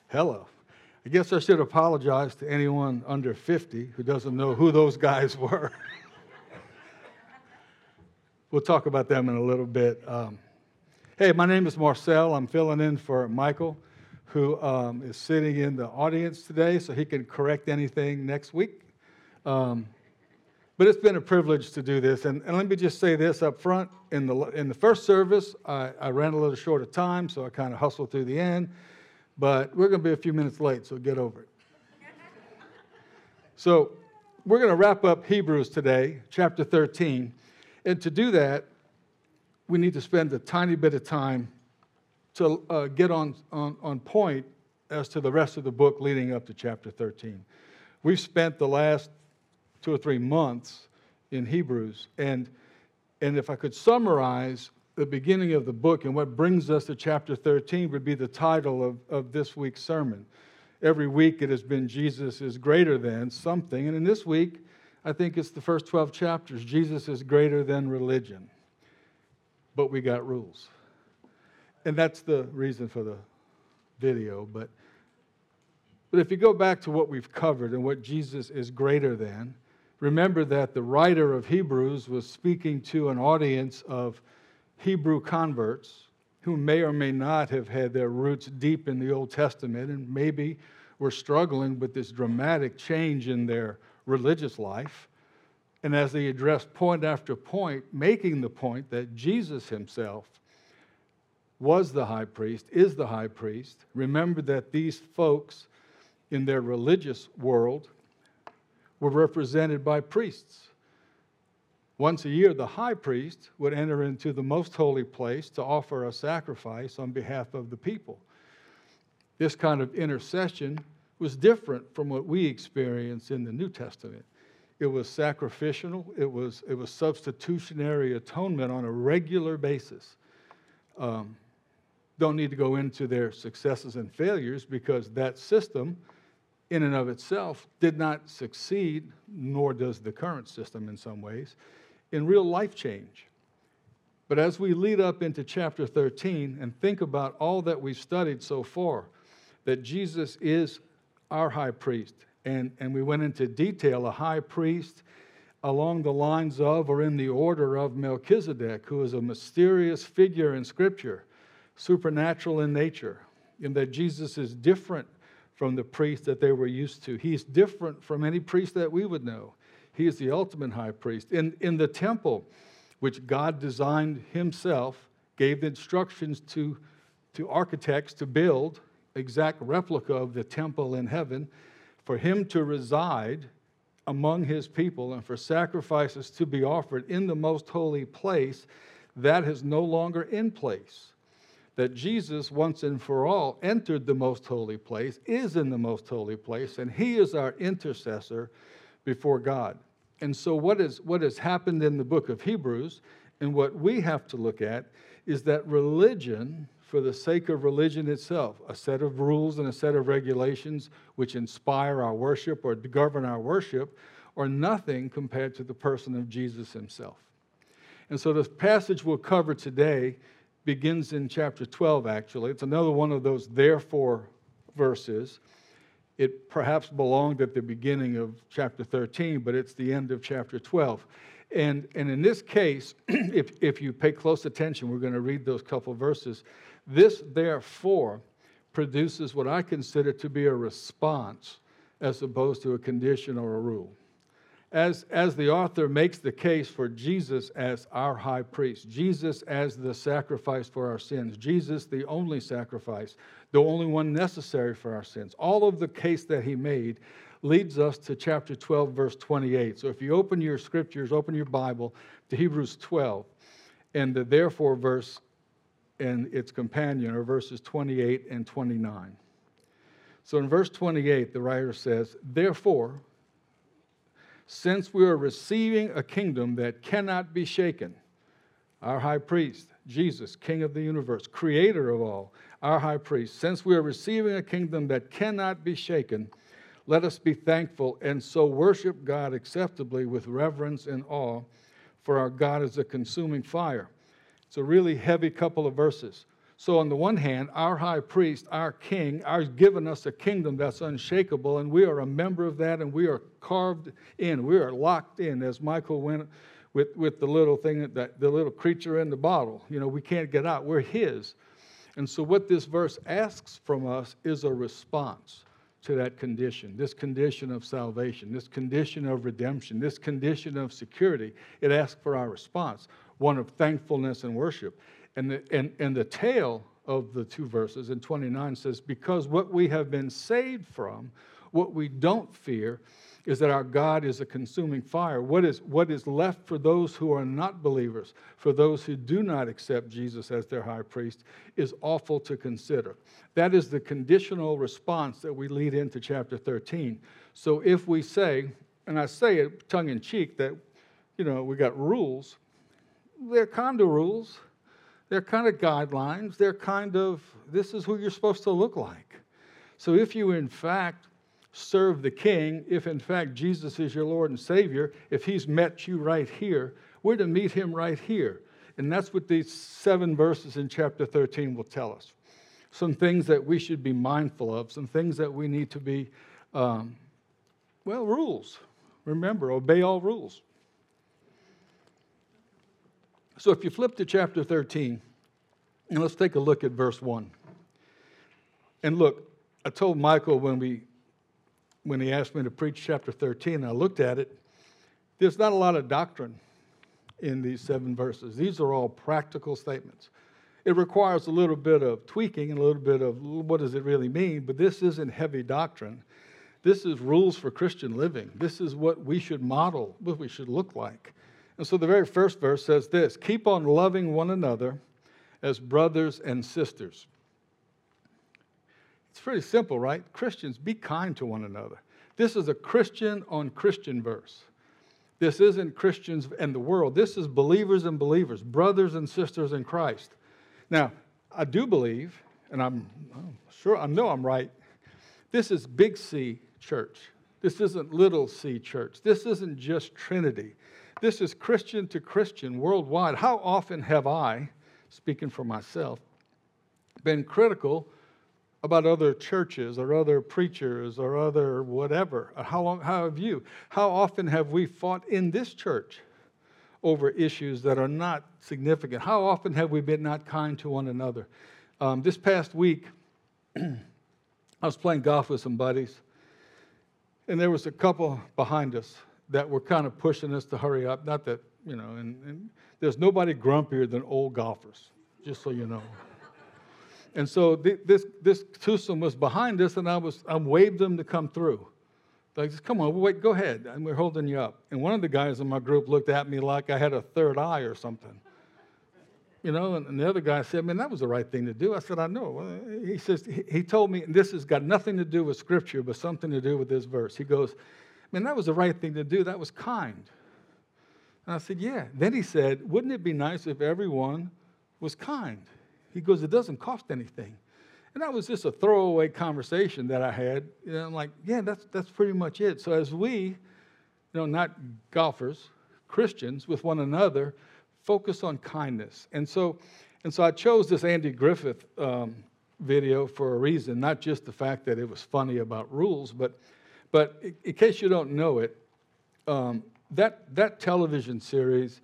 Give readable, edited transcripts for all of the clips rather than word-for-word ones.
Hello. I guess I should apologize to anyone under 50 who doesn't know who those guys were. We'll talk about them in a little bit. Hey, my name is Marcel. I'm filling in for Michael, who is sitting in the audience today, so he can correct anything next week. But it's been a privilege to do this. And let me just say this up front. In the first service, I ran a little short of time, so I kind of hustled through the end. But we're going to be a few minutes late, so get over it. So we're going to wrap up Hebrews today, chapter 13. And to do that, we need to spend a tiny bit of time to get on point as to the rest of the book leading up to chapter 13. We've spent the last 2 or 3 months in Hebrews, and if I could summarize the beginning of the book and what brings us to chapter 13 would be the title of this week's sermon. Every week it has been Jesus is greater than something, and in this week I think it's the first 12 chapters. Jesus is greater than religion, but we got rules. And that's the reason for the video, but if you go back to what we've covered and what Jesus is greater than, remember that the writer of Hebrews was speaking to an audience of Hebrew converts who may or may not have had their roots deep in the Old Testament and maybe were struggling with this dramatic change in their religious life. And as they addressed point after point, making the point that Jesus himself was the high priest, is the high priest, remember that these folks in their religious world were represented by priests. Once a year, the high priest would enter into the most holy place to offer a sacrifice on behalf of the people. This kind of intercession was different from what we experience in the New Testament. It was sacrificial. It was substitutionary atonement on a regular basis. Don't need to go into their successes and failures because that system in and of itself did not succeed, nor does the current system in some ways, in real life change. But as we lead up into chapter 13 and think about all that we've studied so far, that Jesus is our high priest, and we went into detail, a high priest along the lines of or in the order of Melchizedek, who is a mysterious figure in Scripture, supernatural in nature, in that Jesus is different from the priest that they were used to. He's different from any priest that we would know. He is the ultimate high priest. In the temple, which God designed himself, gave instructions to architects to build exact replica of the temple in heaven, for him to reside among his people and for sacrifices to be offered in the most holy place, that is no longer in place. That Jesus, once and for all, entered the most holy place, is in the most holy place, and he is our intercessor before God. And so what has happened in the book of Hebrews, and what we have to look at, is that religion, for the sake of religion itself, a set of rules and a set of regulations which inspire our worship or govern our worship, are nothing compared to the person of Jesus himself. And so the passage we'll cover today begins in chapter 12, actually. It's another one of those therefore verses. It perhaps belonged at the beginning of chapter 13, but it's the end of chapter 12. And in this case, if you pay close attention, we're going to read those couple verses. This therefore produces what I consider to be a response as opposed to a condition or a rule. As the author makes the case for Jesus as our high priest, Jesus as the sacrifice for our sins, Jesus the only sacrifice, the only one necessary for our sins, all of the case that he made leads us to chapter 12, verse 28. So if you open your scriptures, open your Bible to Hebrews 12, and the therefore verse and its companion are verses 28 and 29. So in verse 28, the writer says, "Therefore, since we are receiving a kingdom that cannot be shaken," our high priest, Jesus, King of the universe, creator of all, our high priest, "since we are receiving a kingdom that cannot be shaken, let us be thankful and so worship God acceptably with reverence and awe, for our God is a consuming fire." It's a really heavy couple of verses. So on the one hand, our high priest, our king, has given us a kingdom that's unshakable, and we are a member of that, and we are carved in. We are locked in, as Michael went with the little thing, the little creature in the bottle. We can't get out. We're his. And so what this verse asks from us is a response to that condition, this condition of salvation, this condition of redemption, this condition of security. It asks for our response, one of thankfulness and worship. And the tail of the two verses in 29 says, because what we have been saved from, what we don't fear, is that our God is a consuming fire. What is left for those who are not believers, for those who do not accept Jesus as their high priest, is awful to consider. That is the conditional response that we lead into chapter 13. So if we say, and I say it tongue-in-cheek, that, we got rules, they're kind of rules, they're kind of guidelines, they're kind of, this is who you're supposed to look like. So if you, in fact, serve the King, if in fact Jesus is your Lord and Savior, if he's met you right here, we're to meet him right here. And that's what these 7 verses in chapter 13 will tell us. Some things that we should be mindful of, some things that we need to be, rules. Remember, obey all rules. So if you flip to chapter 13, and let's take a look at verse 1. And look, I told Michael when he asked me to preach chapter 13, I looked at it, there's not a lot of doctrine in these 7 verses. These are all practical statements. It requires a little bit of tweaking and a little bit of what does it really mean, but this isn't heavy doctrine. This is rules for Christian living. This is what we should model, what we should look like. And so the very first verse says this, keep on loving one another as brothers and sisters. It's pretty simple, right? Christians, be kind to one another. This is a Christian on Christian verse. This isn't Christians and the world. This is believers and believers, brothers and sisters in Christ. Now, I do believe, and I know I'm right, this is Big C church. This isn't Little C church. This isn't just Trinity. This is Christian to Christian worldwide. How often have I, speaking for myself, been critical about other churches or other preachers or other whatever? How have you? How often have we fought in this church over issues that are not significant? How often have we been not kind to one another? This past week, I was playing golf with some buddies, and there was a couple behind us that were kind of pushing us to hurry up. Not that, and there's nobody grumpier than old golfers, just so you know. And so this twosome was behind us, and I waved them to come through. Like, come on, wait, go ahead, and we're holding you up. And one of the guys in my group looked at me like I had a third eye or something. And the other guy said, man, that was the right thing to do. I said, I know. He says, he told me, and this has got nothing to do with Scripture, but something to do with this verse. He goes, man, that was the right thing to do. That was kind. And I said, yeah. Then he said, wouldn't it be nice if everyone was kind? He goes, it doesn't cost anything. And that was just a throwaway conversation that I had. I'm like, yeah, that's pretty much it. So as we, not golfers, Christians with one another, focus on kindness. And so I chose this Andy Griffith video for a reason, not just the fact that it was funny about rules, but in case you don't know it, that television series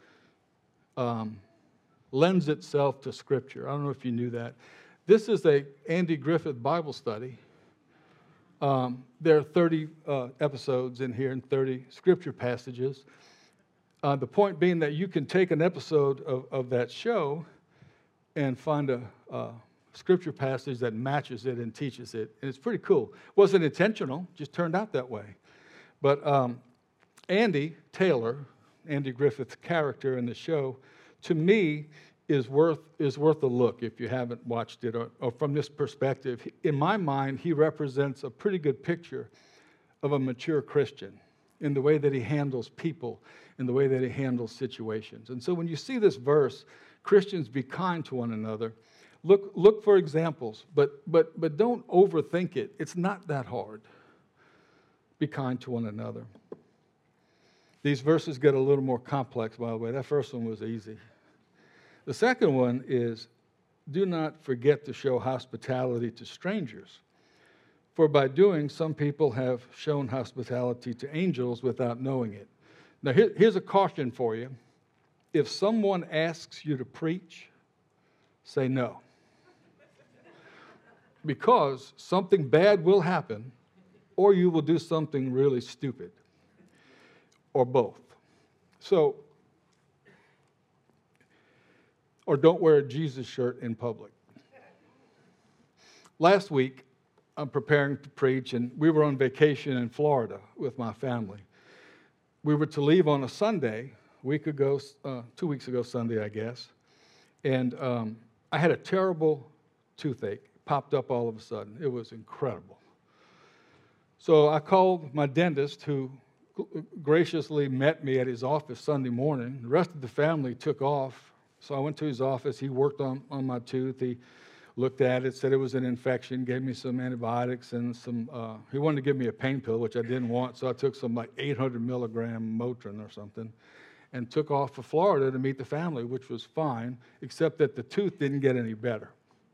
lends itself to Scripture. I don't know if you knew that. This is a Andy Griffith Bible study. There are 30 episodes in here and 30 Scripture passages. The point being that you can take an episode of that show and find a Scripture passage that matches it and teaches it. And it's pretty cool. It wasn't intentional, just turned out that way. But Andy Taylor, Andy Griffith's character in the show, to me, is worth a look if you haven't watched it or from this perspective. In my mind, he represents a pretty good picture of a mature Christian in the way that he handles people, in the way that he handles situations. And so when you see this verse, Christians, be kind to one another. Look for examples, but don't overthink it. It's not that hard. Be kind to one another. These verses get a little more complex, by the way. That first one was easy. The second one is do not forget to show hospitality to strangers. For by doing, some people have shown hospitality to angels without knowing it. Now, here's a caution for you. If someone asks you to preach, say no. Because something bad will happen, or you will do something really stupid, or both. So, or don't wear a Jesus shirt in public. Last week, I'm preparing to preach, and we were on vacation in Florida with my family. We were to leave on a Sunday, a week ago, 2 weeks ago Sunday, I guess, and I had a terrible toothache, popped up all of a sudden. It was incredible. So I called my dentist, who graciously met me at his office Sunday morning. The rest of the family took off, so I went to his office. He worked on my tooth. He looked at it, said it was an infection, gave me some antibiotics and some, he wanted to give me a pain pill, which I didn't want, so I took some like 800 milligram Motrin or something and took off for Florida to meet the family, which was fine, except that the tooth didn't get any better.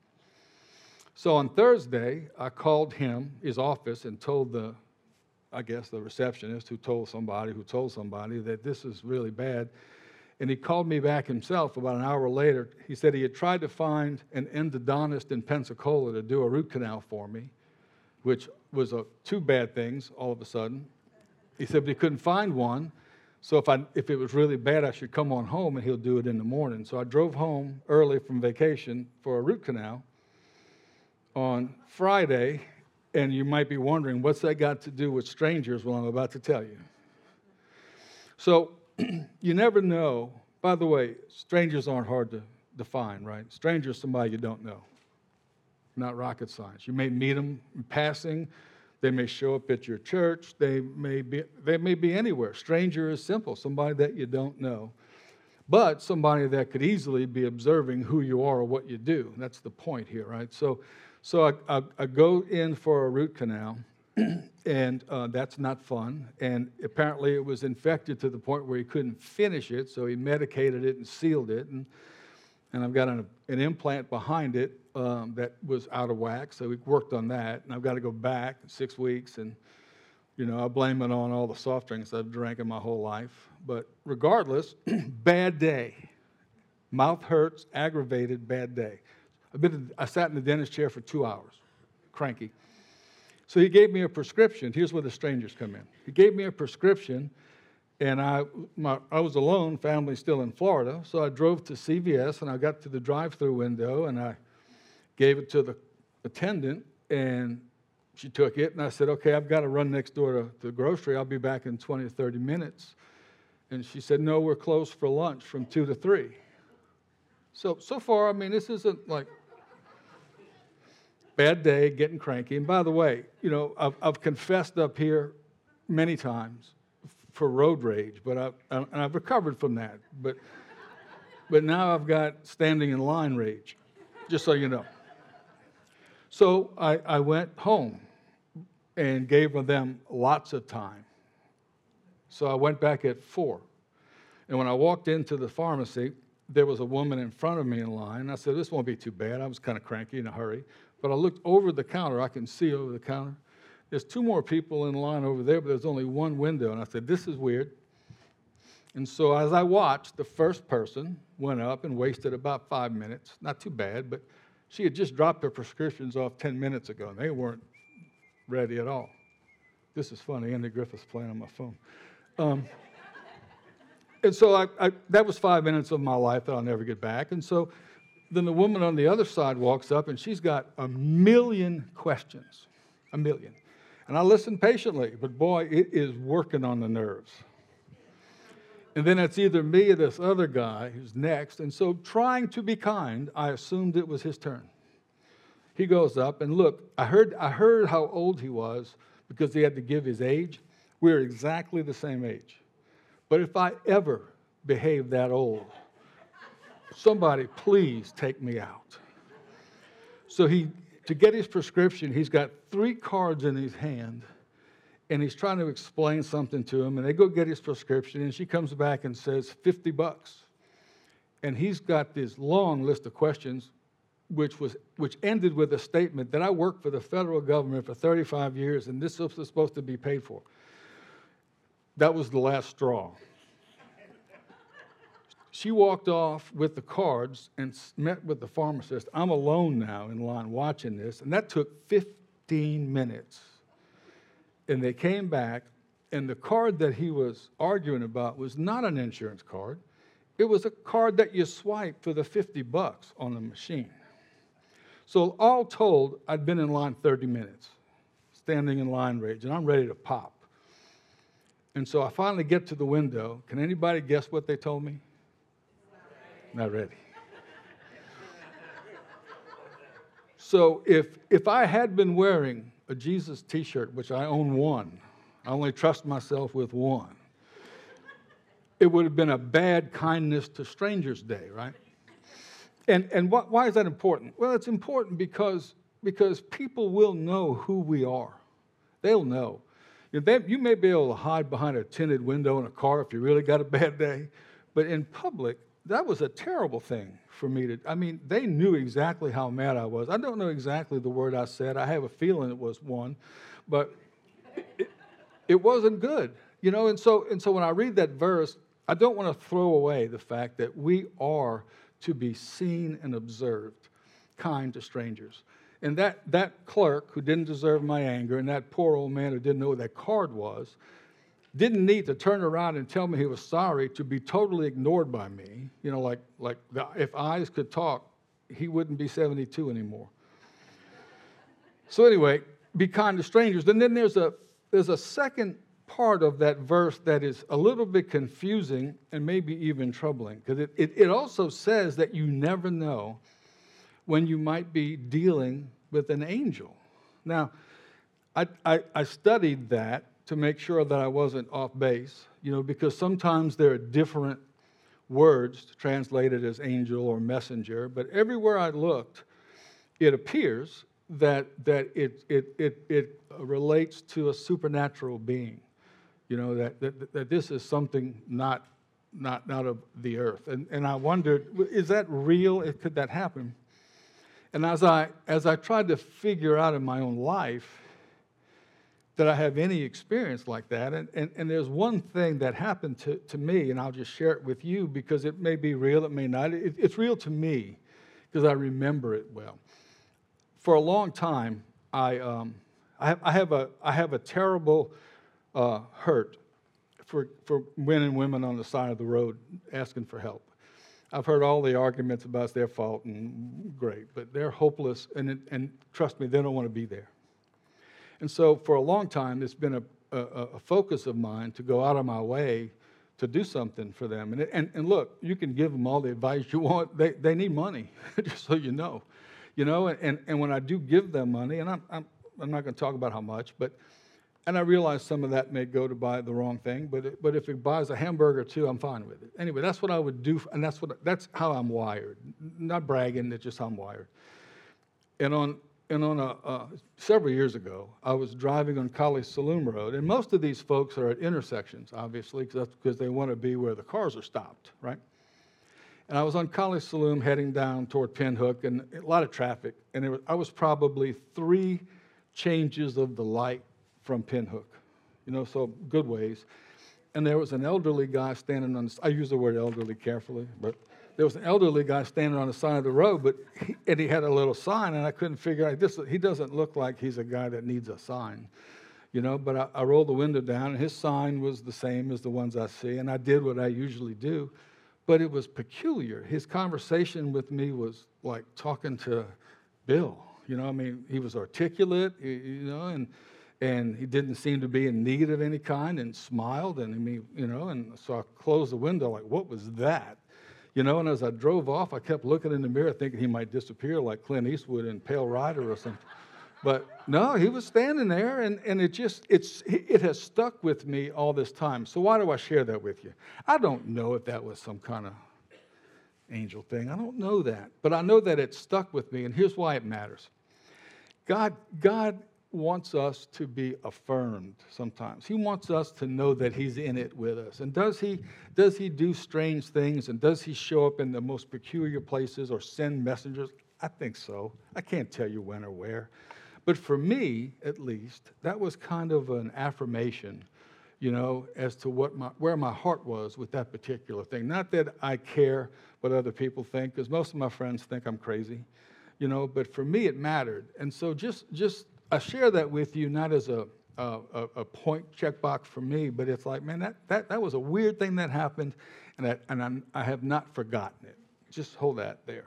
So on Thursday, I called his office, and told the receptionist who told somebody that this is really bad. And he called me back himself about an hour later. He said he had tried to find an endodontist in Pensacola to do a root canal for me, which was two bad things all of a sudden. He said, but he couldn't find one. So if it was really bad, I should come on home and he'll do it in the morning. So I drove home early from vacation for a root canal on Friday. And you might be wondering, what's that got to do with strangers? Well, I'm about to tell you. So, you never know. By the way, strangers aren't hard to define, right? Strangers, somebody you don't know. Not rocket science. You may meet them in passing. They may show up at your church. They may be anywhere. Stranger is simple, somebody that you don't know. But somebody that could easily be observing who you are or what you do. That's the point here, right? So I go in for a root canal. And that's not fun. And apparently it was infected to the point where he couldn't finish it, so he medicated it and sealed it. And I've got an implant behind it that was out of whack, so we worked on that. And I've got to go back in 6 weeks, and I blame it on all the soft drinks I've drank in my whole life. But regardless, bad day. Mouth hurts, aggravated, bad day. I sat in the dentist chair for 2 hours, cranky. So he gave me a prescription. Here's where the strangers come in. He gave me a prescription, and I was alone, family still in Florida, so I drove to CVS, and I got to the drive-through window, and I gave it to the attendant, and she took it, and I said, okay, I've got to run next door to the grocery. I'll be back in 20 or 30 minutes. And she said, no, we're closed for lunch from 2 to 3. So far, this isn't like bad day, getting cranky. And by the way, I've confessed up here many times for road rage, but I've recovered from that. But now I've got standing in line rage, just so you know. So I went home and gave them lots of time. So I went back at 4. And when I walked into the pharmacy, there was a woman in front of me in line. I said, this won't be too bad. I was kind of cranky in a hurry. But I looked over the counter. I can see over the counter. There's 2 more people in line over there, but there's only one window. And I said, this is weird. And so as I watched, the first person went up and wasted about 5 minutes. Not too bad, but she had just dropped her prescriptions off 10 minutes ago, and they weren't ready at all. This is funny. Andy Griffith's playing on my phone. And so that was 5 minutes of my life that I'll never get back. And so then the woman on the other side walks up, and she's got 1 million questions, 1 million. And I listened patiently, but boy, it is working on the nerves. And then it's either me or this other guy who's next. And so trying to be kind, I assumed it was his turn. He goes up, and look, I heard how old he was because he had to give his age. We're exactly the same age. But if I ever behave that old, somebody please take me out. So to get his prescription, he's got 3 cards in his hand, and he's trying to explain something to him, and they go get his prescription, and she comes back and says, $50. And he's got this long list of questions. which ended with a statement that I worked for the federal government for 35 years, and this was supposed to be paid for. That was the last straw. She walked off with the cards and met with the pharmacist. I'm alone now in line watching this, and that took 15 minutes. And they came back, and the card that he was arguing about was not an insurance card. It was a card that you swipe for the $50 on the machine. So all told, I'd been in line 30 minutes, standing in line rage, and I'm ready to pop. And so I finally get to the window. Can anybody guess what they told me? Not ready. So if I had been wearing a Jesus t-shirt, which I own one, I only trust myself with one, it would have been a bad kindness to strangers day, right? And why is that important? Well, it's important because people will know who we are. They'll know. You may be able to hide behind a tinted window in a car if you really got a bad day, but in public, that was a terrible thing for me to, they knew exactly how mad I was. I don't know exactly the word I said. I have a feeling it was one, but it wasn't good, and so when I read that verse, I don't want to throw away the fact that we are to be seen and observed, kind to strangers. And that clerk who didn't deserve my anger, and that poor old man who didn't know what that card was, didn't need to turn around and tell me he was sorry to be totally ignored by me. If eyes could talk, he wouldn't be 72 anymore. So anyway, be kind to strangers. And then there's a second part of that verse that is a little bit confusing and maybe even troubling, because it also says that you never know when you might be dealing with an angel. Now, I studied that to make sure that I wasn't off base, because sometimes there are different words translated as angel or messenger, but everywhere I looked, it appears that it relates to a supernatural being, that this is something not of the earth. And I wondered, is that real? Could that happen? And as I tried to figure out in my own life that I have any experience like that, and there's one thing that happened to me, and I'll just share it with you because it may be real, it may not. It's real to me because I remember it well. For a long time, I have a terrible hurt for men and women on the side of the road asking for help. I've heard all the arguments about it's their fault, and great, but they're hopeless, and trust me, they don't want to be there. And so for a long time, it's been a focus of mine to go out of my way to do something for them. And look, you can give them all the advice you want. They need money, just so you know. And when I do give them money, and I'm not going to talk about how much, and I realize some of that may go to buy the wrong thing, but if it buys a hamburger too, I'm fine with it. Anyway, that's what I would do, and that's how I'm wired. Not bragging, it's just how I'm wired. And on several years ago, I was driving on College Saloon Road, and most of these folks are at intersections, obviously, because they want to be where the cars are stopped, right? And I was on College Saloon heading down toward Pinhook, and a lot of traffic, and I was probably 3 changes of the light from Pinhook, so good ways. And there was an elderly guy standing I use the word elderly carefully, but there was an elderly guy standing on the side of the road, and he had a little sign, and I couldn't figure out, he doesn't look like he's a guy that needs a sign, but I rolled the window down, and his sign was the same as the ones I see, and I did what I usually do, but it was peculiar. His conversation with me was like talking to Bill, he was articulate, and he didn't seem to be in need of any kind, and smiled, and so I closed the window like, what was that? And as I drove off, I kept looking in the mirror thinking he might disappear like Clint Eastwood in Pale Rider or something. But no, he was standing there, and it has stuck with me all this time. So why do I share that with you? I don't know if that was some kind of angel thing. I don't know that. But I know that it stuck with me, and here's why it matters. God wants us to be affirmed sometimes. He wants us to know that he's in it with us. And does he do strange things, and does he show up in the most peculiar places or send messengers? I think so. I can't tell you when or where. But for me, at least, that was kind of an affirmation, as to where my heart was with that particular thing. Not that I care what other people think, because most of my friends think I'm crazy, but for me it mattered. And so just I share that with you, not as a point checkbox for me, but it's like, man, that was a weird thing that happened, and I have not forgotten it. Just hold that there.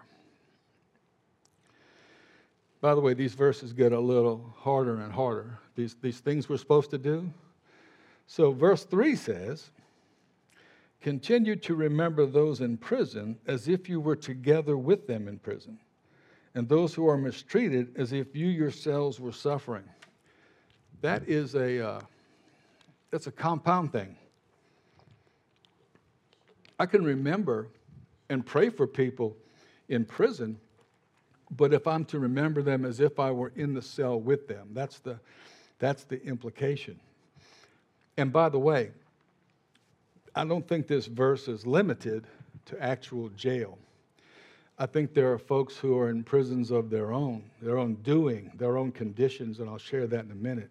By the way, these verses get a little harder and harder. These things we're supposed to do. So verse 3 says, continue to remember those in prison as if you were together with them in prison, and those who are mistreated as if you yourselves were suffering. That is that's a compound thing. I can remember and pray for people in prison, but if I'm to remember them as if I were in the cell with them, that's the implication. And by the way, I don't think this verse is limited to actual jail. I think there are folks who are in prisons of their own doing, their own conditions, and I'll share that in a minute.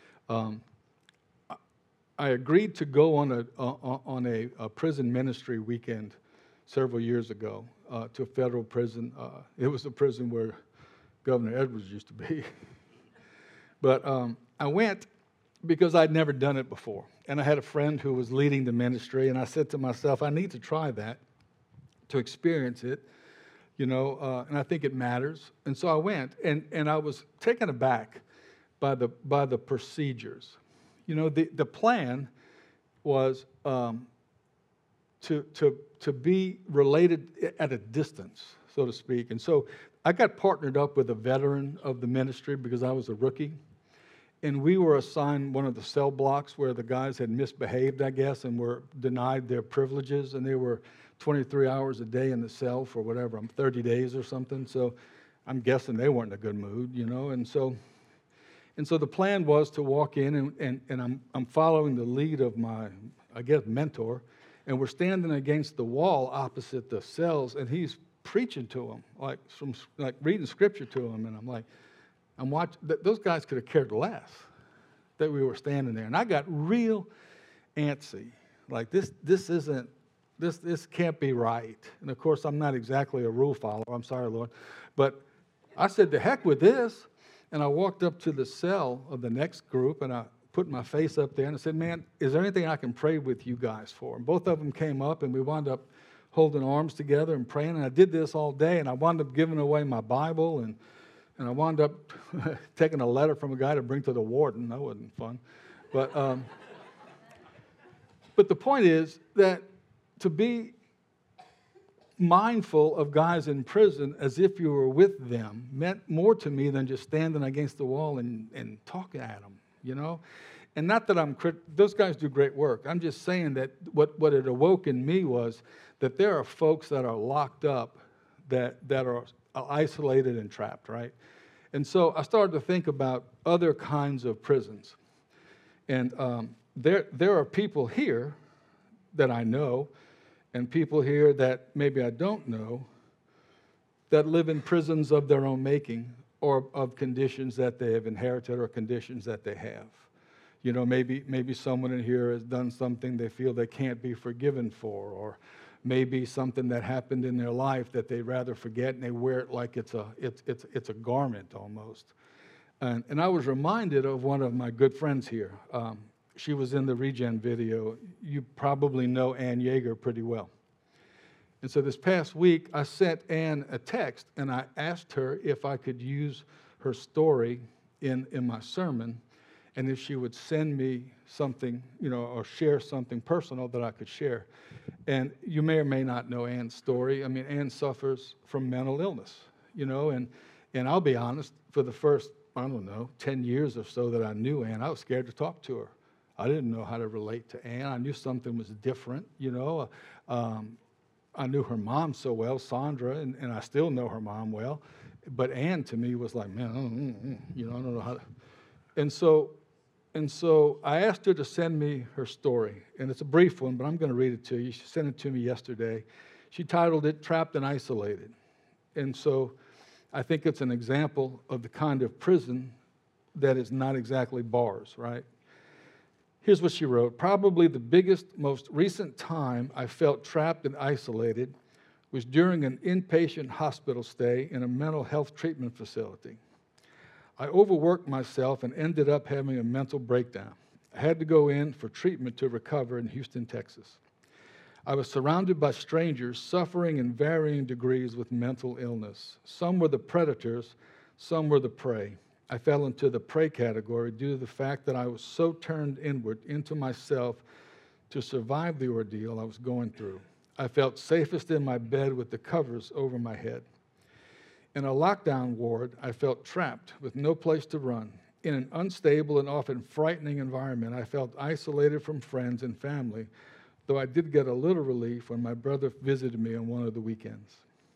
I agreed to go on a prison ministry weekend several years ago to a federal prison. It was the prison where Governor Edwards used to be. But I went because I'd never done it before. And I had a friend who was leading the ministry, and I said to myself, I need to try that, to experience it, and I think it matters. And so I went, and I was taken aback by the procedures. The plan was to be related at a distance, so to speak. And so I got partnered up with a veteran of the ministry because I was a rookie. And we were assigned one of the cell blocks where the guys had misbehaved, I guess, and were denied their privileges. And they were 23 hours a day in the cell for 30 days or something. So I'm guessing they weren't in a good mood, And so the plan was to walk in, and I'm following the lead of my, mentor. And we're standing against the wall opposite the cells, and he's preaching to them, like reading scripture to them. And I'm like, I'm watching. Those guys could have cared less that we were standing there, and I got real antsy. Like this can't be right. And of course, I'm not exactly a rule follower. I'm sorry, Lord, but I said, "The heck with this!" And I walked up to the cell of the next group, and I put my face up there, and I said, "Man, is there anything I can pray with you guys for?" And both of them came up, and we wound up holding arms together and praying. And I did this all day, and I wound up giving away my Bible, and I wound up taking a letter from a guy to bring to the warden. That wasn't fun. But the point is that to be mindful of guys in prison as if you were with them meant more to me than just standing against the wall and talking at them, And not that those guys do great work. I'm just saying that what it awoke in me was that there are folks that are locked up that are isolated and trapped, right? And so I started to think about other kinds of prisons. And there are people here that I know, and people here that maybe I don't know, that live in prisons of their own making, or of conditions that they have inherited or conditions that they have. Maybe someone in here has done something they feel they can't be forgiven for, or maybe something that happened in their life that they'd rather forget, and they wear it like it's a garment almost. And I was reminded of one of my good friends here. She was in the Regen video. You probably know Ann Yeager pretty well. And so this past week, I sent Ann a text, and I asked her if I could use her story in my sermon, and if she would send me something, or share something personal that I could share. And you may or may not know Ann's story. I mean, Ann suffers from mental illness, and I'll be honest, for the first, 10 years or so that I knew Ann, I was scared to talk to her. I didn't know how to relate to Ann. I knew something was different, I knew her mom so well, Sandra, and I still know her mom well. But Ann, to me, was like, man, I don't know how to. And so I asked her to send me her story. And it's a brief one, but I'm going to read it to you. She sent it to me yesterday. She titled it, Trapped and Isolated. And so I think it's an example of the kind of prison that is not exactly bars, right? Here's what she wrote. Probably the biggest, most recent time I felt trapped and isolated was during an inpatient hospital stay in a mental health treatment facility. I overworked myself and ended up having a mental breakdown. I had to go in for treatment to recover in Houston, Texas. I was surrounded by strangers suffering in varying degrees with mental illness. Some were the predators, some were the prey. I fell into the prey category due to the fact that I was so turned inward into myself to survive the ordeal I was going through. I felt safest in my bed with the covers over my head. In a lockdown ward, I felt trapped with no place to run. In an unstable and often frightening environment, I felt isolated from friends and family, though I did get a little relief when my brother visited me on one of the weekends.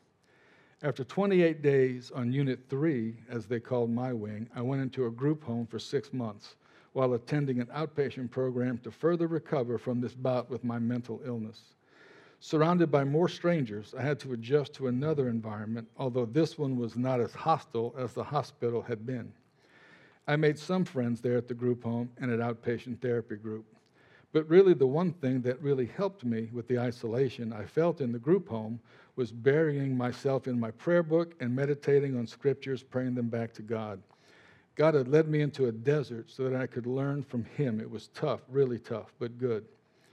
After 28 days on Unit 3, as they called my wing, I went into a group home for 6 months while attending an outpatient program to further recover from this bout with my mental illness. Surrounded by more strangers, I had to adjust to another environment, although this one was not as hostile as the hospital had been. I made some friends there at the group home and at outpatient therapy group. But really the one thing that really helped me with the isolation I felt in the group home was burying myself in my prayer book and meditating on scriptures, praying them back to God. God had led me into a desert so that I could learn from him. It was tough, really tough, but good.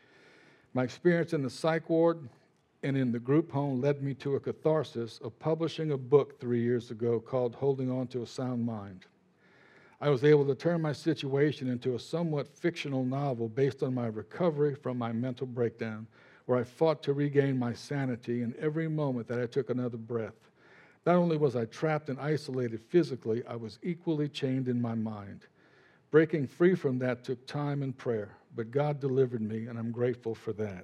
My experience in the psych ward and in the group home led me to a catharsis of publishing a book 3 years ago called Holding On to a Sound Mind. I was able to turn my situation into a somewhat fictional novel based on my recovery from my mental breakdown, where I fought to regain my sanity in every moment that I took another breath. Not only was I trapped and isolated physically, I was equally chained in my mind. Breaking free from that took time and prayer, but God delivered me, and I'm grateful for that.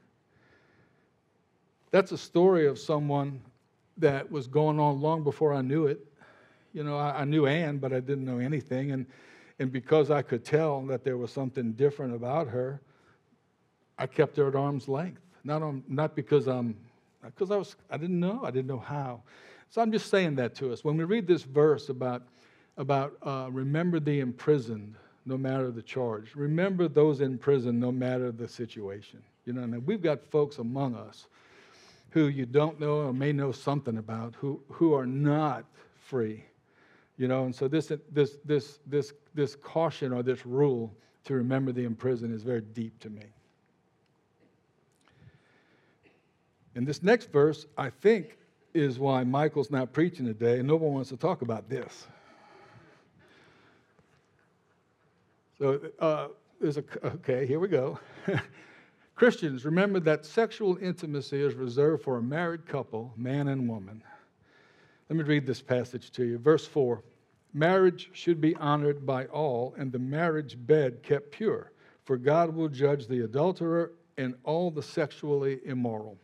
That's a story of someone that was going on long before I knew it. You know, I knew Ann, but I didn't know anything, and because I could tell that there was something different about her, I kept her at arm's length. Not because I didn't know how. So I'm just saying that to us. When we read this verse about remember the imprisoned, no matter the charge. Remember those in prison, no matter the situation. You know, and we've got folks among us who you don't know or may know something about who are not free. You know, and so this caution or this rule to remember the imprisoned is very deep to me. And this next verse, I think, is why Michael's not preaching today, and no one wants to talk about this. So okay, here we go. Christians, remember that sexual intimacy is reserved for a married couple, man and woman. Let me read this passage to you. Verse 4, marriage should be honored by all, and the marriage bed kept pure, for God will judge the adulterer and all the sexually immoral.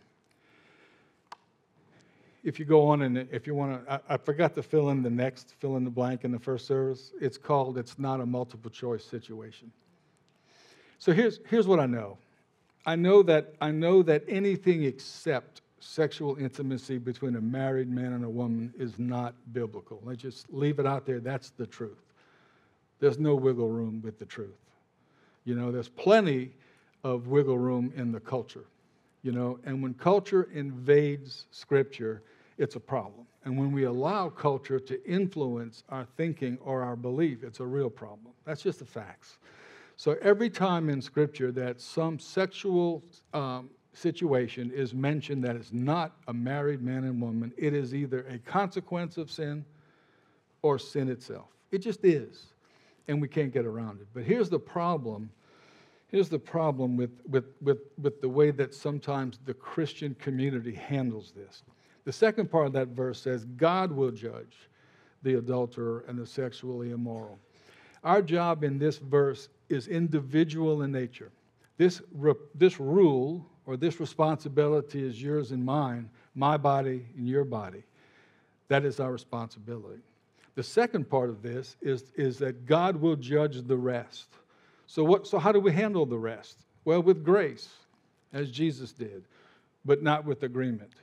If you go on and if you want to, I forgot to fill in the blank in the first service. It's called, it's not a multiple choice situation. So here's what I know. I know that anything except sexual intimacy between a married man and a woman is not biblical. Let's just leave it out there. That's the truth. There's no wiggle room with the truth. You know, there's plenty of wiggle room in the culture. You know, and when culture invades Scripture, it's a problem. And when we allow culture to influence our thinking or our belief, it's a real problem. That's just the facts. So every time in Scripture that some sexual situation is mentioned that is not a married man and woman, it is either a consequence of sin or sin itself. It just is. And we can't get around it. But here's the problem. Here's the problem with the way that sometimes the Christian community handles this. The second part of that verse says, God will judge the adulterer and the sexually immoral. Our job in this verse is individual in nature. This rule or this responsibility is yours and mine, my body and your body. That is our responsibility. The second part of this is that God will judge the rest. So how do we handle the rest? Well, with grace, as Jesus did, but not with agreement.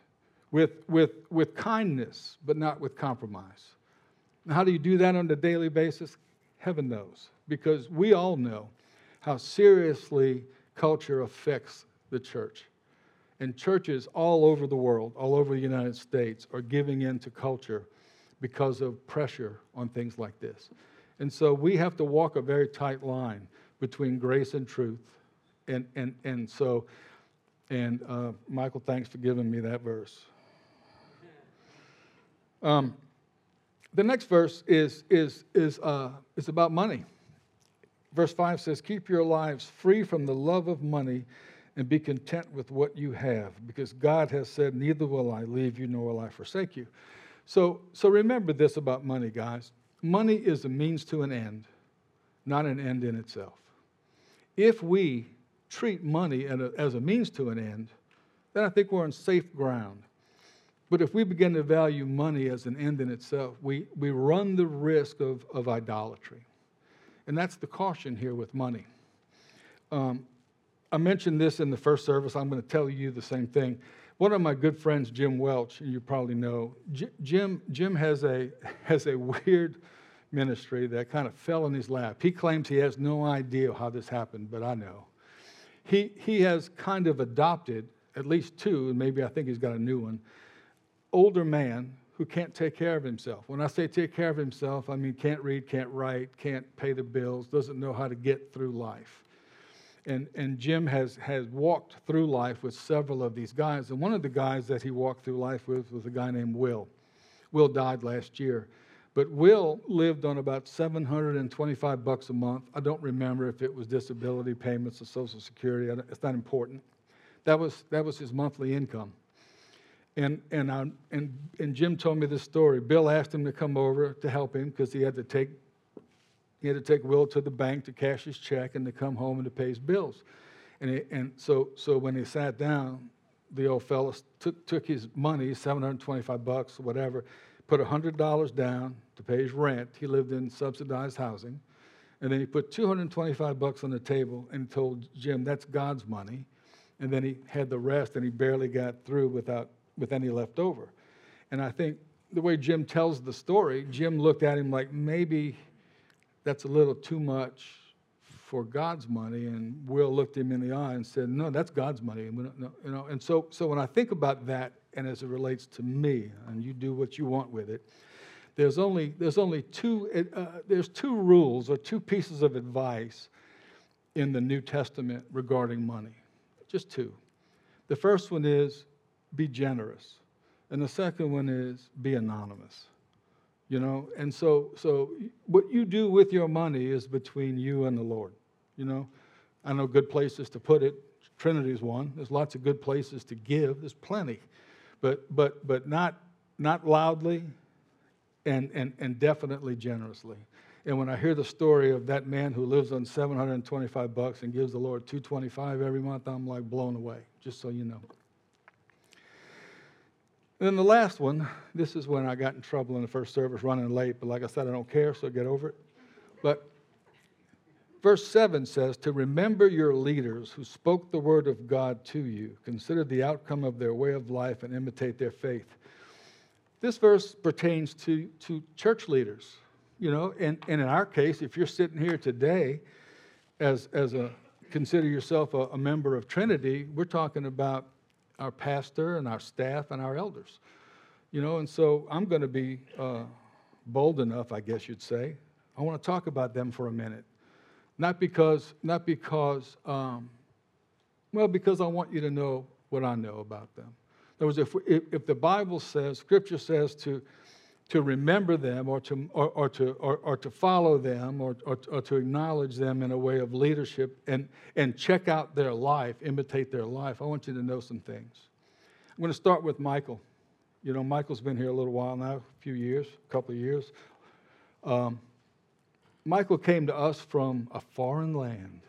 with kindness, but not with compromise. Now, how do you do that on a daily basis? Heaven knows, because we all know how seriously culture affects the church. And churches all over the world, all over the United States, are giving in to culture because of pressure on things like this. And so we have to walk a very tight line between grace and truth. And Michael, thanks for giving me that verse. The next verse is about money. Verse 5 says, "Keep your lives free from the love of money and be content with what you have, because God has said, neither will I leave you nor will I forsake you." So remember this about money, guys. Money is a means to an end, not an end in itself. If we treat money as a means to an end, then I think we're on safe ground. But if we begin to value money as an end in itself, we run the risk of idolatry. And that's the caution here with money. I mentioned this in the first service. I'm going to tell you the same thing. One of my good friends, Jim Welch, you probably know, Jim has a weird ministry that kind of fell in his lap. He claims he has no idea how this happened, but I know. He has kind of adopted at least two, and maybe I think he's got a new one, older man who can't take care of himself. When I say take care of himself, I mean can't read, can't write, can't pay the bills, doesn't know how to get through life. And Jim has walked through life with several of these guys. And one of the guys that he walked through life with was a guy named Will. Will died last year. But Will lived on about $725 a month. I don't remember if it was disability payments or Social Security. It's not important. That was his monthly income. And Jim told me this story. Bill asked him to come over to help him because he had to take Will to the bank to cash his check and to come home and to pay his bills. So when he sat down, the old fella took his money, $725 or whatever, put $100 down to pay his rent. He lived in subsidized housing. And then he put $225 on the table and told Jim, that's God's money. And then he had the rest, and he barely got through with any left over. And I think the way Jim tells the story, Jim looked at him like maybe that's a little too much for God's money. And Will looked him in the eye and said, no, that's God's money. And we don't, you know. And so when I think about that, and as it relates to me, and you do what you want with it, there's two rules or two pieces of advice in the New Testament regarding money. Just two. The first one is be generous. And the second one is be anonymous. You know, and so what you do with your money is between you and the Lord. You know, I know good places to put it. Trinity is one. There's lots of good places to give. There's plenty, but not loudly, and definitely generously. And when I hear the story of that man who lives on $725 and gives the Lord $225 every month, I'm like blown away. Just so you know. And then the last one, this is when I got in trouble in the first service running late, but like I said, I don't care, so get over it. But verse 7 says, to remember your leaders who spoke the word of God to you, consider the outcome of their way of life and imitate their faith. This verse pertains to church leaders, you know, and in our case, if you're sitting here today consider yourself a member of Trinity, we're talking about our pastor and our staff and our elders, you know, and so I'm going to be bold enough, I guess you'd say. I want to talk about them for a minute, because I want you to know what I know about them. In other words, if the Bible says, Scripture says to remember them or to follow them or to acknowledge them in a way of leadership and check out their life, imitate their life, I want you to know some things. I'm going to start with Michael. You know, Michael's been here a little while now, a couple of years. Michael came to us from a foreign land.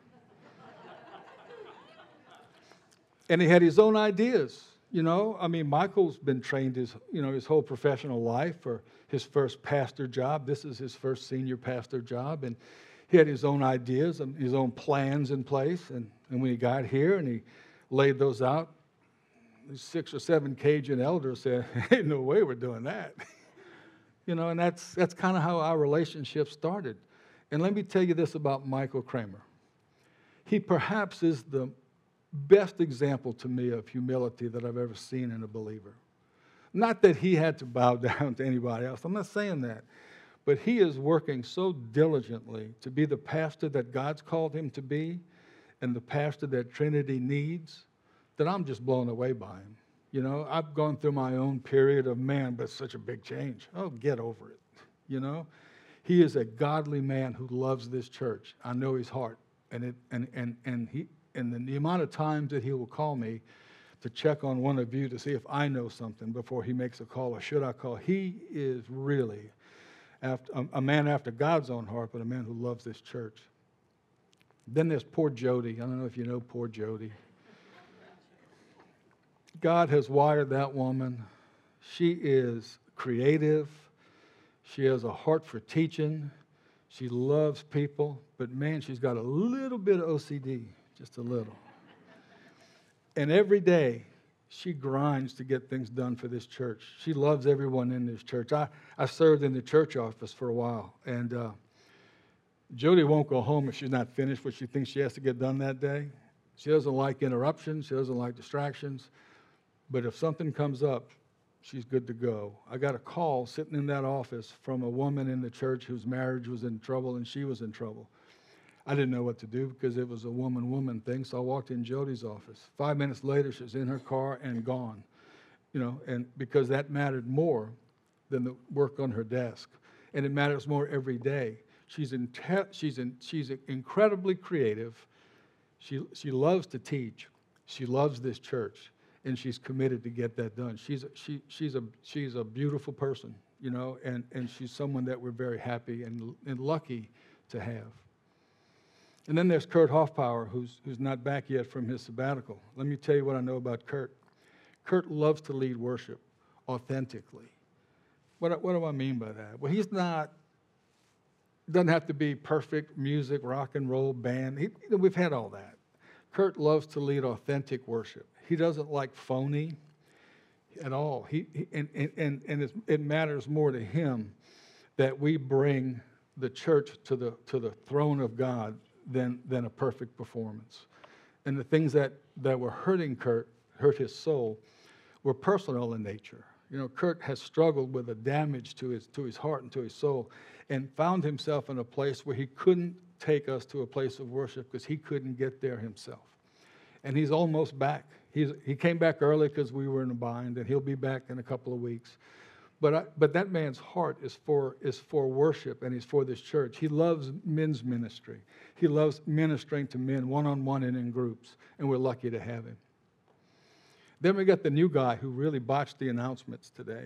And he had his own ideas. You know, I mean, Michael's been trained his whole professional life for his first pastor job. This is his first senior pastor job. And he had his own ideas and his own plans in place. And when he got here and he laid those out, these 6 or 7 Cajun elders said, ain't no way we're doing that. And that's kind of how our relationship started. And let me tell you this about Michael Kramer. He perhaps is the best example to me of humility that I've ever seen in a believer. Not that he had to bow down to anybody else. I'm not saying that. But he is working so diligently to be the pastor that God's called him to be and the pastor that Trinity needs that I'm just blown away by him. I've gone through my own period of, man, but it's such a big change. Oh, get over it. He is a godly man who loves this church. I know his heart. And the amount of times that he will call me to check on one of you to see if I know something before he makes a call or should I call, he is really a man after God's own heart, but a man who loves this church. Then there's poor Jody. I don't know if you know poor Jody. God has wired that woman. She is creative. She has a heart for teaching. She loves people, but man, she's got a little bit of OCD, just a little. And every day, she grinds to get things done for this church. She loves everyone in this church. I served in the church office for a while, and Jody won't go home if she's not finished what she thinks she has to get done that day. She doesn't like interruptions. She doesn't like distractions. But if something comes up, she's good to go. I got a call sitting in that office from a woman in the church whose marriage was in trouble and she was in trouble. I didn't know what to do because it was a woman-woman thing, so I walked in Jody's office. 5 minutes later, she was in her car and gone, and because that mattered more than the work on her desk. And it matters more every day. She's incredibly creative. She loves to teach. She loves this church. And she's committed to get that done. She's a beautiful person, and she's someone that we're very happy and lucky to have. And then there's Kurt Hoffpower, who's not back yet from his sabbatical. Let me tell you what I know about Kurt. Kurt loves to lead worship authentically. What do I mean by that? Well, doesn't have to be perfect music, rock and roll, band. We've had all that. Kurt loves to lead authentic worship. He doesn't like phony at all. It matters more to him that we bring the church to the throne of God than a perfect performance. And the things that were hurting Kurt, hurt his soul, were personal in nature. Kurt has struggled with a damage to his heart and to his soul, and found himself in a place where he couldn't take us to a place of worship because he couldn't get there himself. And he's almost back. He came back early because we were in a bind, and he'll be back in a couple of weeks. But that man's heart is for worship, and he's for this church. He loves men's ministry. He loves ministering to men one-on-one and in groups, and we're lucky to have him. Then we got the new guy who really botched the announcements today.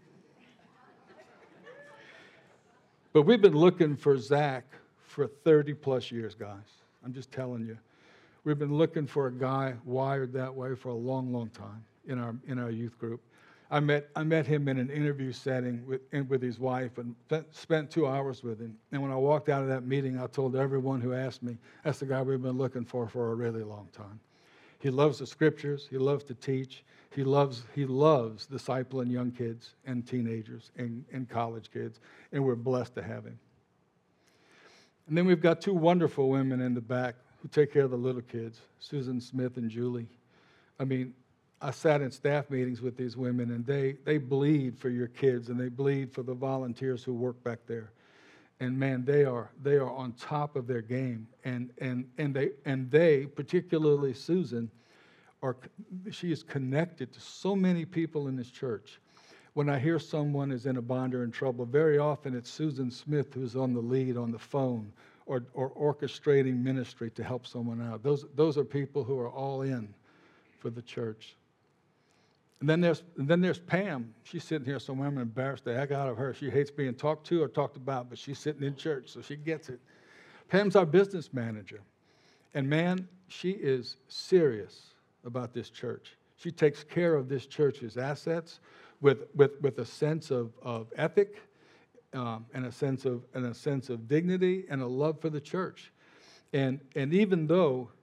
But we've been looking for Zach for 30-plus years, guys. I'm just telling you. We've been looking for a guy wired that way for a long, long time in our youth group. I met him in an interview setting with his wife and spent 2 hours with him. And when I walked out of that meeting, I told everyone who asked me, that's the guy we've been looking for a really long time. He loves the scriptures. He loves to teach. He loves discipling young kids and teenagers and college kids, and we're blessed to have him. And then we've got 2 wonderful women in the back who take care of the little kids, Susan Smith and Julie. I mean, I sat in staff meetings with these women, and they bleed for your kids, and they bleed for the volunteers who work back there. And man, they are on top of their game, and they, particularly Susan, she is connected to so many people in this church. When I hear someone is in a bind or in trouble, very often it's Susan Smith who's on the lead on the phone or orchestrating ministry to help someone out. Those are people who are all in for the church. And then there's Pam. She's sitting here somewhere. I'm embarrassed the heck out of her. She hates being talked to or talked about, but she's sitting in church, so she gets it. Pam's our business manager. And man, she is serious about this church. She takes care of this church's assets with a sense of ethic and a sense of dignity and a love for the church. And even though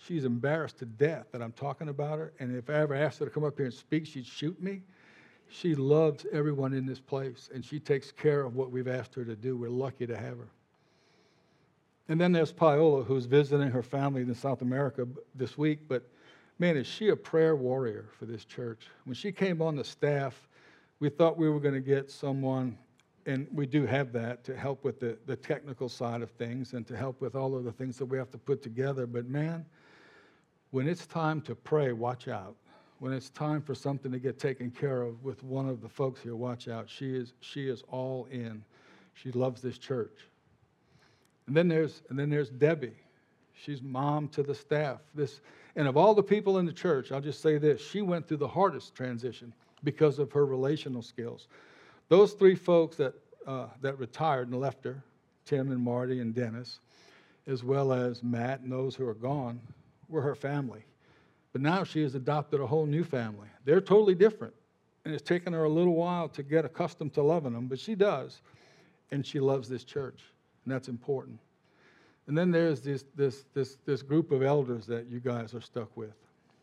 she's embarrassed to death that I'm talking about her. And if I ever asked her to come up here and speak, she'd shoot me. She loves everyone in this place, and she takes care of what we've asked her to do. We're lucky to have her. And then there's Paola, who's visiting her family in South America this week. But, man, is she a prayer warrior for this church. When she came on the staff, we thought we were going to get someone, and we do have that, to help with the technical side of things and to help with all of the things that we have to put together. But, man, when it's time to pray, watch out. When it's time for something to get taken care of with one of the folks here, watch out. She is all in. She loves this church. And then there's Debbie. She's mom to the staff. And of all the people in the church, I'll just say this, she went through the hardest transition because of her relational skills. Those three folks that retired and left her, Tim and Marty and Dennis, as well as Matt and those who are gone, were her family. But now she has adopted a whole new family. They're totally different. And it's taken her a little while to get accustomed to loving them, but she does. And she loves this church. And that's important. And then there's this group of elders that you guys are stuck with.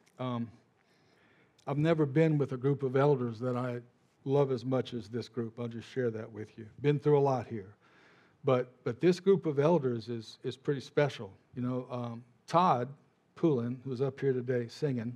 I've never been with a group of elders that I love as much as this group. I'll just share that with you. Been through a lot here. But this group of elders is pretty special. You know, Todd Poulin, who's up here today singing,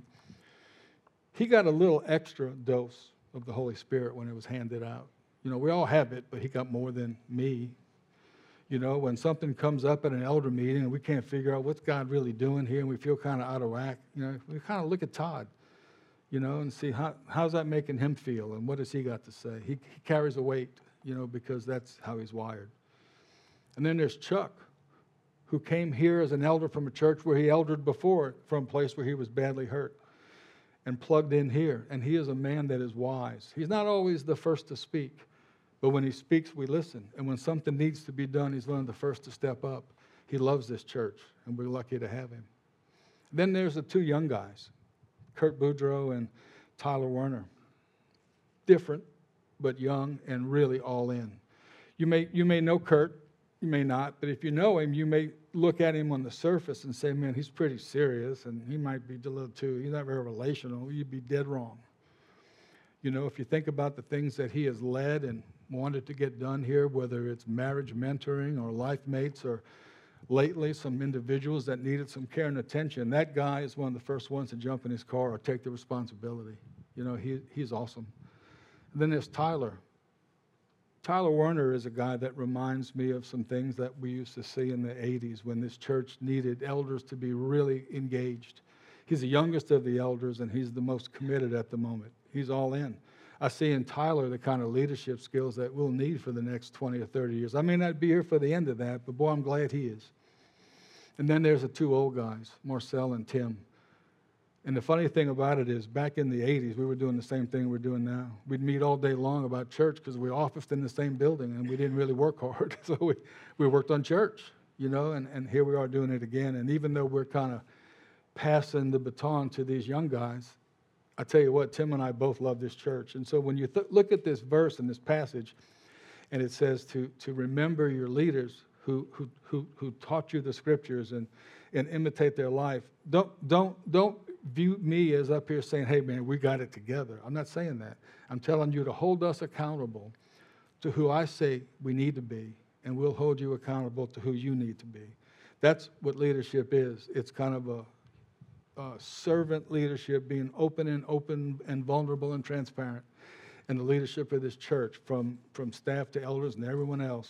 he got a little extra dose of the Holy Spirit when it was handed out. You know, we all have it, but he got more than me. You know, when something comes up at an elder meeting and we can't figure out what's God really doing here and we feel kind of out of whack, you know, we kind of look at Todd, you know, and see how's that making him feel and what has he got to say. He carries a weight, you know, because that's how he's wired. And then there's Chuck, who came here as an elder from a church where he eldered before, from a place where he was badly hurt, and plugged in here. And he is a man that is wise. He's not always the first to speak, but when he speaks, we listen. And when something needs to be done, he's one of the first to step up. He loves this church, and we're lucky to have him. Then there's the two young guys, Kurt Boudreau and Tyler Werner. Different, but young and really all in. You may know Kurt, you may not, but if you know him, you may look at him on the surface and say, man, he's pretty serious, and he might be a little too, he's not very relational. You'd be dead wrong. You know, if you think about the things that he has led and wanted to get done here, whether it's marriage mentoring or life mates or lately some individuals that needed some care and attention, that guy is one of the first ones to jump in his car or take the responsibility. You know, he's awesome. And then there's Tyler. Tyler Werner is a guy that reminds me of some things that we used to see in the 80s when this church needed elders to be really engaged. He's the youngest of the elders, and he's the most committed at the moment. He's all in. I see in Tyler the kind of leadership skills that we'll need for the next 20 or 30 years. I may not be here for the end of that, but boy, I'm glad he is. And then there's the two old guys, Marcel and Tim. And the funny thing about it is, back in the 80s, we were doing the same thing we're doing now. We'd meet all day long about church because we officed in the same building, and we didn't really work hard. So we worked on church, you know, and here we are doing it again. And even though we're kind of passing the baton to these young guys, I tell you what, Tim and I both love this church. And so when you look at this verse and this passage, and it says to remember your leaders who taught you the scriptures and imitate their life, don't view me as up here saying, hey, man, we got it together. I'm not saying that. I'm telling you to hold us accountable to who I say we need to be, and we'll hold you accountable to who you need to be. That's what leadership is. It's kind of a servant leadership, being open and vulnerable and transparent. And the leadership of this church, from staff to elders and everyone else,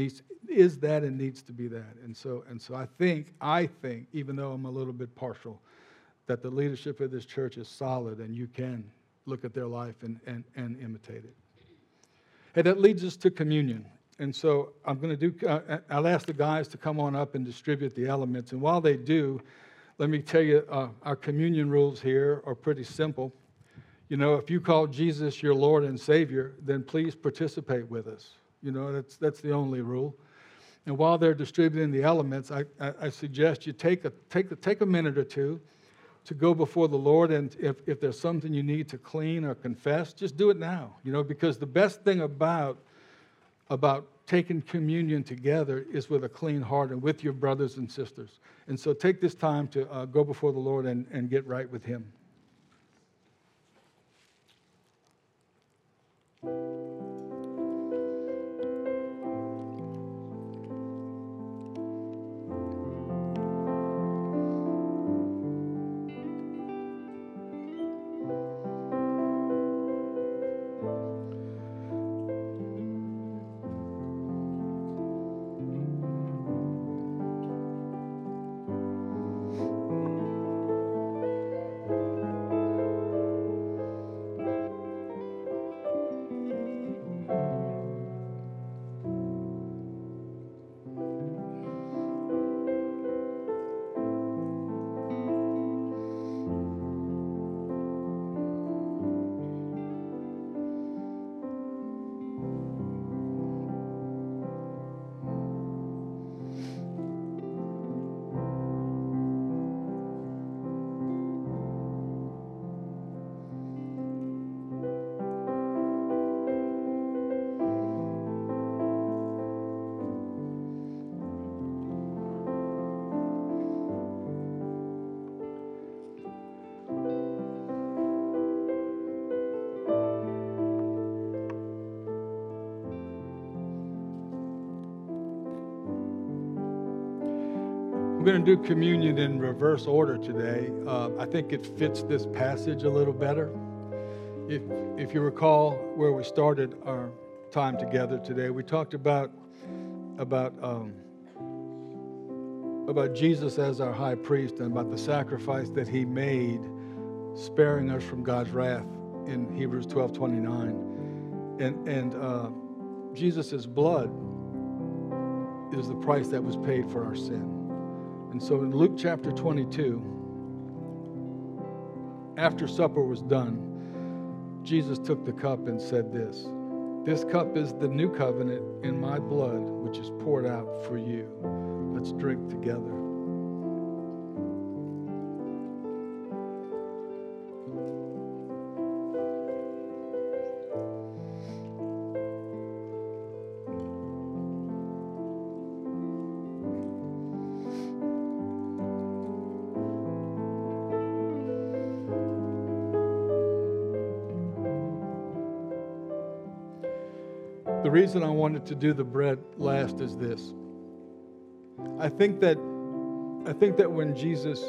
is that and needs to be that. And so I think, even though I'm a little bit partial, that the leadership of this church is solid, and you can look at their life and imitate it. And that leads us to communion. And so I'll ask the guys to come on up and distribute the elements. And while they do, let me tell you, our communion rules here are pretty simple. You know, if you call Jesus your Lord and Savior, then please participate with us. You know, that's the only rule. And while they're distributing the elements, I suggest you take a minute or two to go before the Lord, and if there's something you need to clean or confess, just do it now. You know, because the best thing about taking communion together is with a clean heart and with your brothers and sisters. And so take this time to go before the Lord and get right with Him. We're going to do communion in reverse order today. I think it fits this passage a little better. If you recall where we started our time together today, we talked about Jesus as our high priest and about the sacrifice that He made, sparing us from God's wrath in Hebrews 12:29. And Jesus' blood is the price that was paid for our sin. And so in Luke chapter 22, after supper was done, Jesus took the cup and said this: "This cup is the new covenant in my blood, which is poured out for you. Let's drink together." The reason I wanted to do the bread last is this. I think that when Jesus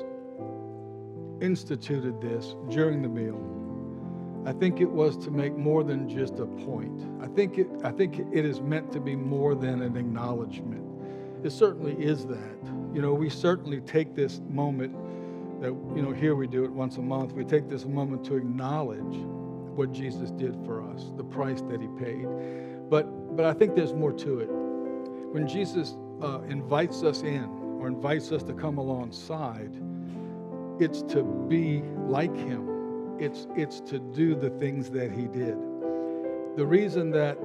instituted this during the meal, I think it was to make more than just a point. I think it is meant to be more than an acknowledgement. It certainly is that. You know, we certainly take this moment that, you know, here we do it once a month. We take this moment to acknowledge what Jesus did for us, the price that He paid. But I think there's more to it. When Jesus invites us in or invites us to come alongside, it's to be like Him. It's to do the things that He did. The reason that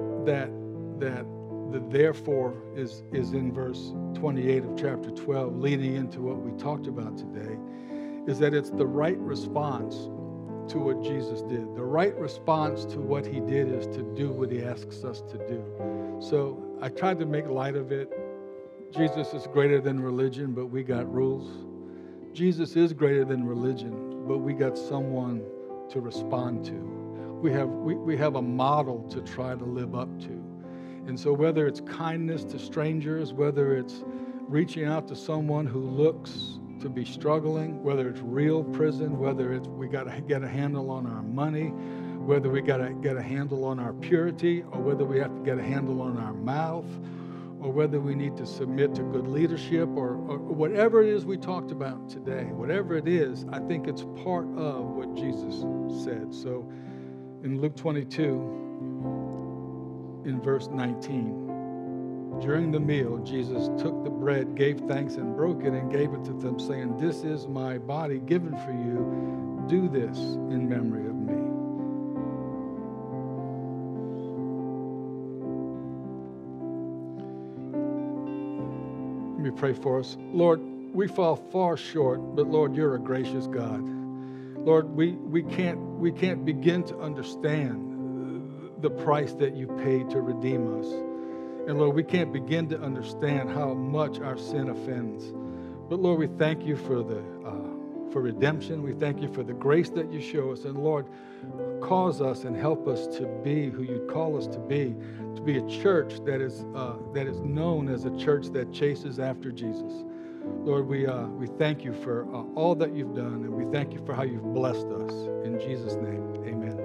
the therefore is in verse 28 of chapter 12, leading into what we talked about today, is that it's the right response to what Jesus did. The right response to what He did is to do what He asks us to do. So I tried to make light of it. Jesus is greater than religion, but we got rules. Jesus is greater than religion, but we got someone to respond to. We have a model to try to live up to. And so whether it's kindness to strangers, whether it's reaching out to someone who looks to be struggling, whether it's real prison, whether it's we got to get a handle on our money, whether we got to get a handle on our purity, or whether we have to get a handle on our mouth, or whether we need to submit to good leadership, or whatever it is we talked about today, whatever it is, I think it's part of what Jesus said. So in Luke 22, in verse 19, during the meal, Jesus took the bread, gave thanks, and broke it, and gave it to them, saying, "This is my body given for you. Do this in memory of me." Let me pray for us. Lord, we fall far short, but Lord, you're a gracious God. Lord, we can't begin to understand the price that you paid to redeem us. And Lord, we can't begin to understand how much our sin offends. But Lord, we thank you for for redemption. We thank you for the grace that you show us. And Lord, cause us and help us to be who you call us to be a church that is known as a church that chases after Jesus. Lord, we thank you for all that you've done, and we thank you for how you've blessed us. In Jesus' name, amen.